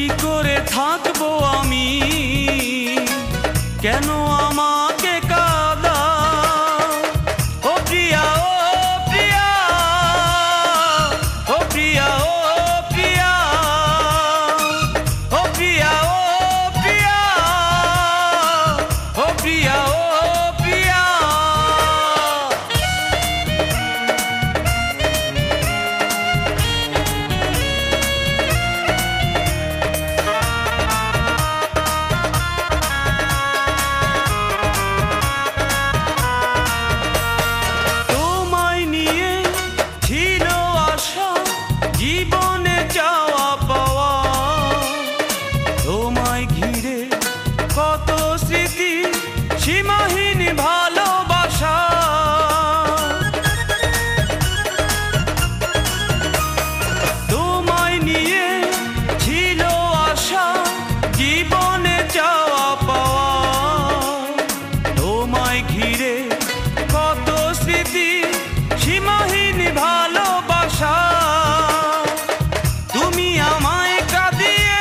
করে থাকবো আমি, কেন আমাকে কাঁদাও? ও প্রিয়া, ও প্রিয়া, ও প্রিয়া, ও প্রিয়া, ও প্রিয়া, ও প্রিয়া, ও প্রিয়া, ও প্রিয়া। জীবনে চাওয়া পাওয়া, তোমায় ঘিরে কত স্মৃতি, সীমাহীন ভালোবাসা। তোমায় নিয়ে ছিল আশা, জীবনে চাওয়া পাওয়া, তোমায় ঘিরে কত স্মৃতি, সীমাহীন ভালোবাসা। তুমি আমায় কাঁদিয়ে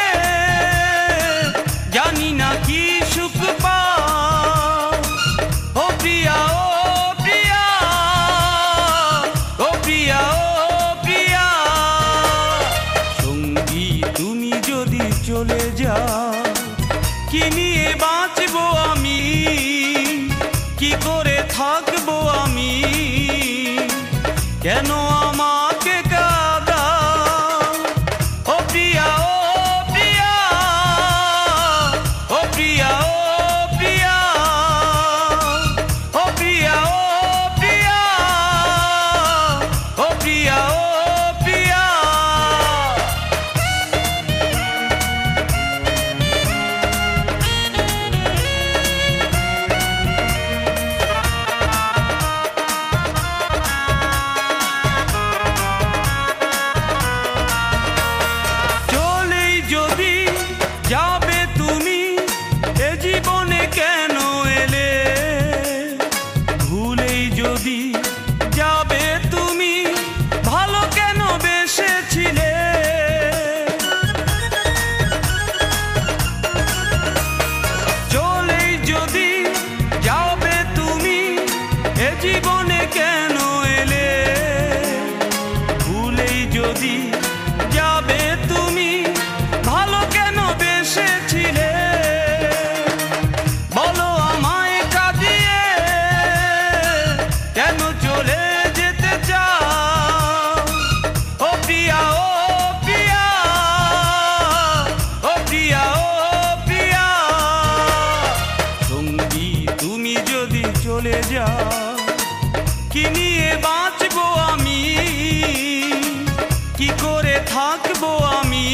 জানি না কি সুখ পাও। ও প্রিয়া, ও প্রিয়া, ও প্রিয়া, ও প্রিয়া। সঙ্গী তুমি যদি চলে যাও, কি নিয়ে বাঁচবো আমি, কি করে থাকবো আমি, কেন আমাকে কাঁদাও? ও প্রিয়া, ও প্রিয়া, ও প্রিয়া, ও প্রিয়া, ও প্রিয়া, ও প্রিয়া, ও প্রিয়া, ও প্রিয়া। যাবে তুমি এ জীবনে কেন এলে, ভুলেই যদি যাবে তুমি, ভালো কেন বেসেছিলে? চলেই যদি যাবে তুমি এ জীবনে কেন এলে, ভুলেই যদি যাবে তুমি, ভালো কেন বেসেছিলে? বলো আমায় কাঁদিয়ে কেন চলে যেতে চাও? ও প্রিয়া, ও প্রিয়া, ও প্রিয়া, ও প্রিয়া। সঙ্গী তুমি যদি চলে যাও, কি নিয়ে বাঁচবো আমি, কি করে থাকবো আমি,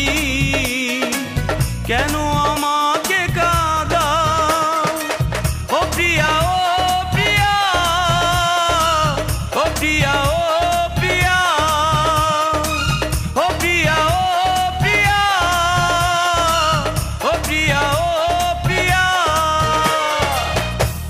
কেন আমাকে কাঁদাও? ও প্রিয়া, ও প্রিয়া, ও প্রিয়া,